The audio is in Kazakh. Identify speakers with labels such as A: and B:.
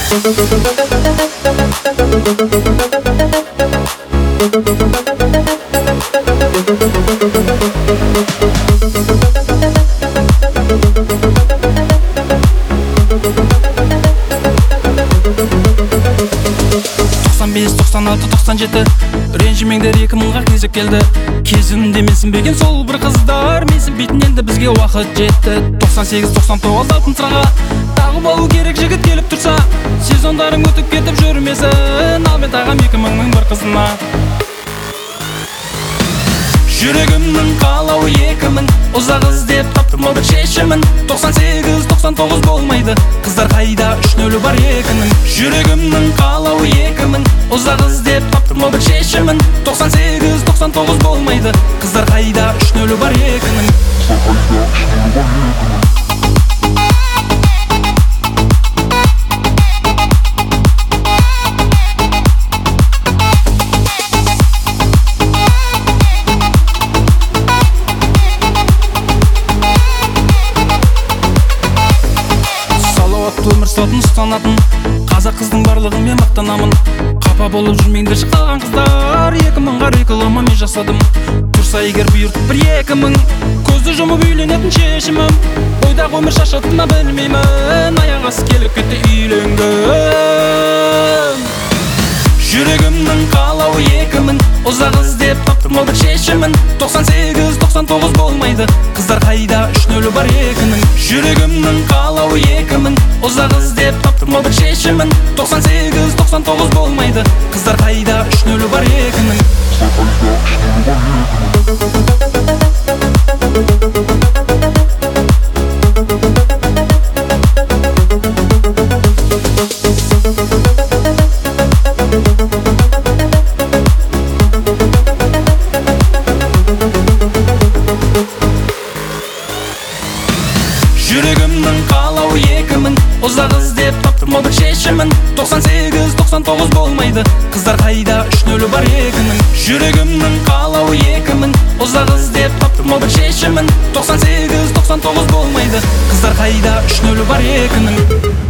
A: Ренжімеңдер 2000-ға кезіп келді. Кезінде менсін беген сол бір қыздар, менсін бейтін енді бізге уақыт жетті. 98-99 алтын sıраға тағы болу керек жігіт келіп тұрса. Сезондарың өтіп кетіп жүрмесін, ал мен тағам 2000-ның бір қызына. Жүрегімнің қалауы 2000, ұзақ іздеп таптым ол бір шешімін. 98-99 болмайды, қыздар қайда 3-0 бар 2-нің. Жүрегімнің қалауы 2000, ұзақ іздеп таптым ол бір шешімін. 98-99 болмайды, қыздар қайда 3-0 бар 2-нің. Өмір сотын ұстанатын қазақ қыздың барлығымен мақтанамын. Қапа болып жүрмеңдер шыққан қыздар, 2000-ға реклама мен жасадым. Тұрса егер бұйыртып бір 2000, көзді жұмып үйленетін шешімім. Бойдағы өмір шашатын ма білмеймін, аяқ асты келіп кетті үйленгім. Жүрегімнің қалауы 2000, ұзақ іздеп таптым ол бір шешімін. 98-99 болмайды, қыздар қайда 3-0 бар 2-нің. Жүрегімнің қалауы 2000, ұзақ іздеп таптым ол бір шешімін. 98-99 болмайды, қыздар қайда 3-0 бар 2-нің. Жүрегімнің қалауы 2000, ұзақ іздеп таптым ол бір шешімін. 98-99 болмайды, қыздар қайда 3-0 бар 2-нің. Жүрегімнің қалауы 2000, ұзақ іздеп таптым ол бір шешімін. 98-99 болмайды, қыздар қайда 3-0 бар 2-нің.